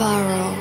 Sparrow.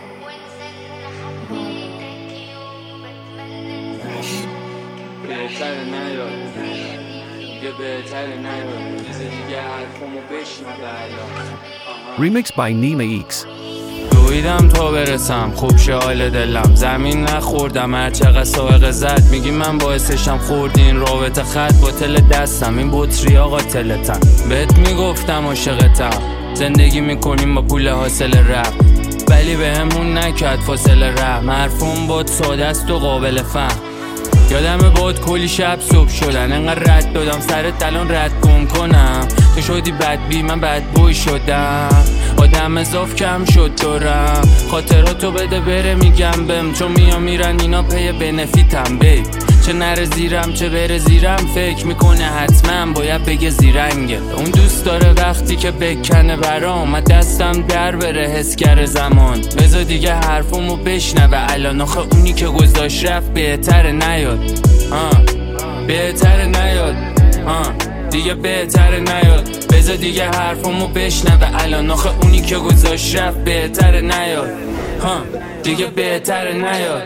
بهتره نیاد یه بهتره نیاد چیز دیگه حرفمو بشنوه الان. Remixed by Nima X. دویدم تا برسم خوب شه حال دلم، زمین نخوردم هر چقدر سائق زد. میگی من باعثشم خوردی این رابطه خط با تل دستم، این بطری آقا تلتن. بهت میگفتم عاشقتم، زندگی میکنیم با پول حاصل رپ، ولی به همون نکرد فاصله رحم. حرفم بود ساده است و قابل فهم. یادم بود کلی شب صبح شدن، انقدر رد دادم سرت الان رد گم کنم. تو شدی بدبی من بدبوی شدم، آدم اضاف کم شد دارم. خاطراتو بده بره میگم بهم، چون میرن اینا پی بنفیتم بیب. چه نره زیرم چه بره زیرم، فکر میکنه حتما باید بگه زیرنگه. اون دوست داره وقتی که بکنه برام، من دستم در بره حسگر زمان. بذار دیگه حرفمو بشنوه الان، آخه اونی که گذاشت رفت بهتره نیاد. بهتره نیاد دیگه بهتره نیاد. بذار دیگه حرفمو بشنوه الان، آخه اونی که گذاشت رفت بهتره نیاد. دیگه بهتره نیاد،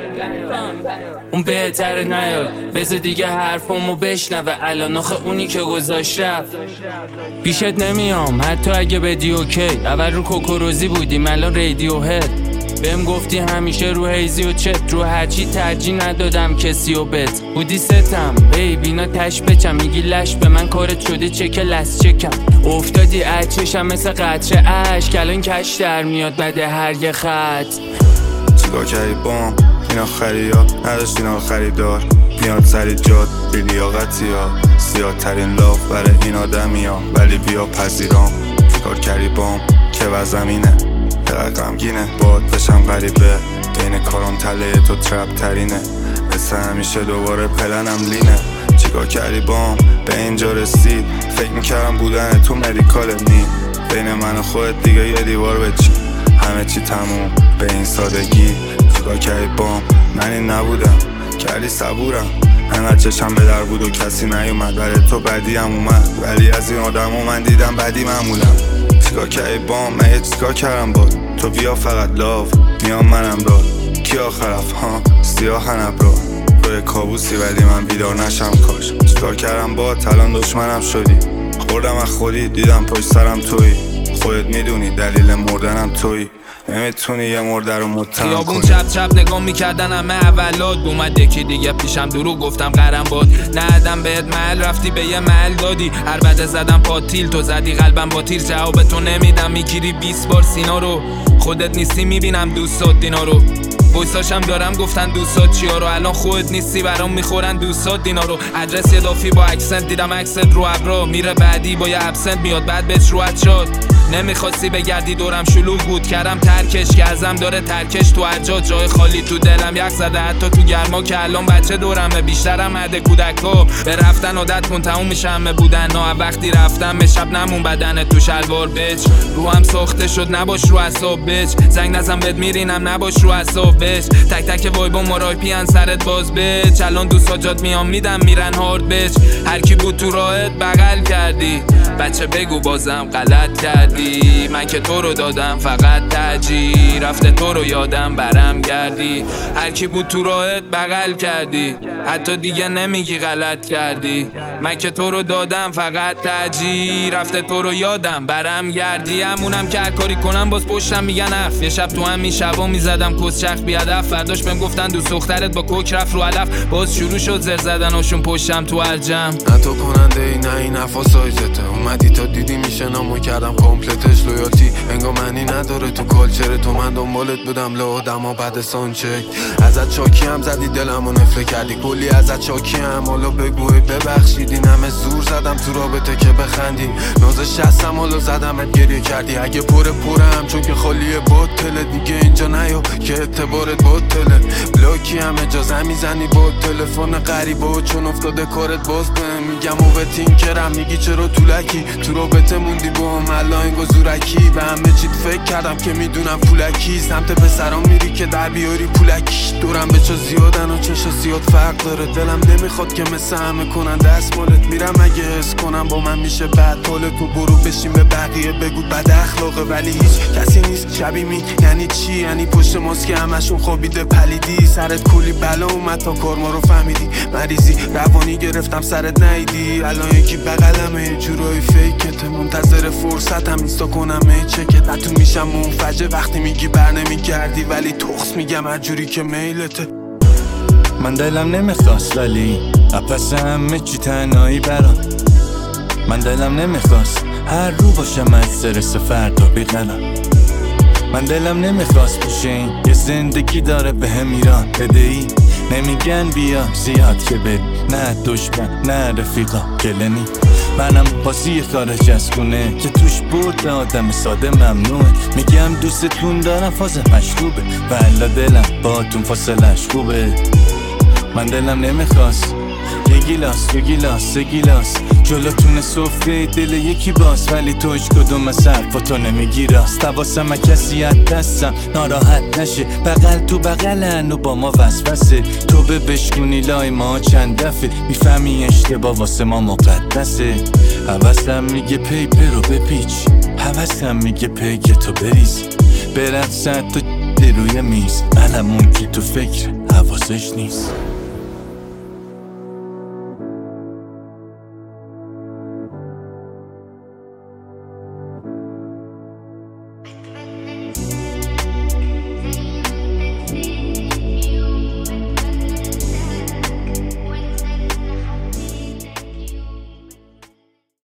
اون بهتره نیاد. بذار دیگه حرفمو بشنوه الان، آخه اونی که گذاشت رفت. پیشت نمیام حتی اگه بدی اوکی، اول رو کوکوروزی بودیم الان رادیو هد. بهم گفتی همیشه رو هیزی و چت، رو هرچی ترجیح ندادم کسی و بت. بودی ستم بینا تش بچم، میگی لش به من کارت شده چک لس چکم. افتادی اچشم مثل قطره عشق، الان کش در میاد بده هر یه خط. چیکار کردی بام این آخری ها، نداشت این آخری دار. میاد سری جاد بی لیاقتی ها، زیاد ترین لاف برای این آدمی ها، ولی بیا پذیرام. چیکار کردی بام که وزمینه غمگینه، باد بشم غریبه بین کارم تله تو ترپ ترینه. مثل همیشه دوباره پلنم لینه. چیکار کردی بام به اینجا رسید، فکر میکردم بودن تو مدیکال نی. بین من و خودت دیگه یه دیوار بچی، همه چی تموم به این سادگی. چیکار کردی بام من این نبودم، کردی صبورم. انقدر چشم به در بود و کسی نیومد، برای تو بدی هم اومد، ولی از این آدمو من دیدم بدی معمولم. چیکار کردی بام من چیکار کردم بود، تو بیا فقط لاف میام منم داد. کی آخرف سیاه نبرا روی کابوسی، ولی من بیدار نشم کاش. چیکار کردم با الان دشمنم شدی، خوردم از خودی دیدم پشت سرم تویی. خودت میدونی دلیل مردنم تویی، نمیتونی یه مرده رو متهم خیابون کنی. چپ چپ نگاه میکردن همه اولاد، اومد یکی دیگه پیشم دروغ گفتم قرم باد. ندم بهت محل رفتی به یه محل دادی، هر بده زدم پاتیل تو زدی قلبم با تیر. جواب تو نمیدم میگیری 20 بار سینا رو، خودت نیستی میبینم دوستات دینا رو. وایساشم دارم گفتن دوستات چیا رو، الان خودت نیستی برام میخورن دوستات دینا رو. ادرس اضافی با اکسنت دیدم اکست رو ابرا، میره بعدی با یه ابسنت میاد بعد بهش روحت شد. نمیخواستی بگردی دورم شلوغ بود، کردم ترکش که ازم داره ترکش تو حجاج. جای خالی تو دلم یک زده حتی تو گرما، که الان بچه دورمه بیشترم عده کودکا. به رفتن عادت کن تموم میشه همه بودن ها، وقتی رفتم به شب نمون بدنت تو شلوار بچ. روحم ساخته شد نباش رو اعصاب بچ، زنگ نزن بهت میرینم نباش رو اعصاب بچ. تک تک وایبا مرایپی ان سرت باز بچ، الان دوستا جات میام میدم میرن هارد بچ. هر کی بود تو راهت بغل کردی، بچه بگو بازم غلط کردی. من که تو رو دادم فقط ترجیح، رفته تو رو یادم برم گردی. هر کی بود تو راهت بغل کردی، حتی دیگه نمیگی غلط کردی. من که تو رو دادم فقط ترجیح، رفته تو رو یادم برم گردی. همونم که هر کاری کنم باز پشتم میگن اف، یه شب تو همین شبا میزدم کسچخ بیادف. فرداش بهم گفتن دوست دخترت با کوک رفت رو علف، باز شروع شد زر زدن هاشون پشتم تو الجم. نه تو کننده ای نه این حرفا سایزته، اومدی تا دیدی میشه نامو کردم کامپلتش. لویالتی انگار معنی نداره تو کالچر تو، من دنبالت بودم لو آدما بعد سانچک. ازت چاکی هم زدی دلمو نفله کردی، کلی ازت چاکی هم حالا بگوی ببخشیدی. همه زور زدم تو رابطه که بخندی، نازش هستم حالا زدمت گریه کردی. اگه پرم چون که خالیه باطله، دیگه اینجا نیا که اعتبارت باطله. بلاکی هم اجازه میزنی با تلفن غریبه، چون افتاده کارت باز بهم میگم و به تینکرم میگی چرا طولک علکی تو رابطه موندی با هم الان گذورکی به همه چیت فکر کردم که میدونم پولکی سمت پسرام میری که در بیاری پولکی دورم به چه زیادن و چشا زیاد فرق داره دلم نمیخواد که مثل همه کنن دستمالت میرم اگه حس کنم با من میشه بد حالت تو برو بشین به بقیه بگو بد اخلاقه ولی هیچ کسی نیست شبیه می یعنی چی یعنی پشت ماسک همشون خوابیده پلیدی سرت کلی بلا اومد تا کار ما رو فهمیدی مریضی روانی گرفتم سرت نیدی الان یکی بغلمه جورای فیکت منتظر فرصتم اینستا کنم چکت تو میشم منفجر وقتی میگی بر نمیگردی ولی تخص میگم هر جوری که میلته من دلم نمیخواست ولی اپس همه چی تنهایی برام من دلم نمیخواست هر رو باشم از سرس فردا بیقلم من دلم نمیخواست بشین یه زندگی داره به هم ایران بدهی نمیگن بیا زیاد که بری نه دشمن نه رفیقا گلنی منم بازی خارج از خونه که توش برد آدم ساده ممنوعه میگم دوستتون دارم فاز مشروبه ولی دلم باتون فاصلش خوبه من دلم نمیخواست یه گیلاس جلوتون سفره دل یکی باز ولی تو هیچ کدوم از حرفاتو نمیگی راست حواسم کسی از دستم ناراحت نشه بغل تو بغلن و با ما وسوسه تو به بشکونی لای ما چند دفعه میفهمی اشتباه واسه ما مقدسه حواسم میگه پیپر رو بپیچ حواسم میگه پیک تو بریز برد صد تا روی میز علمون که تو فکر حواسش نیست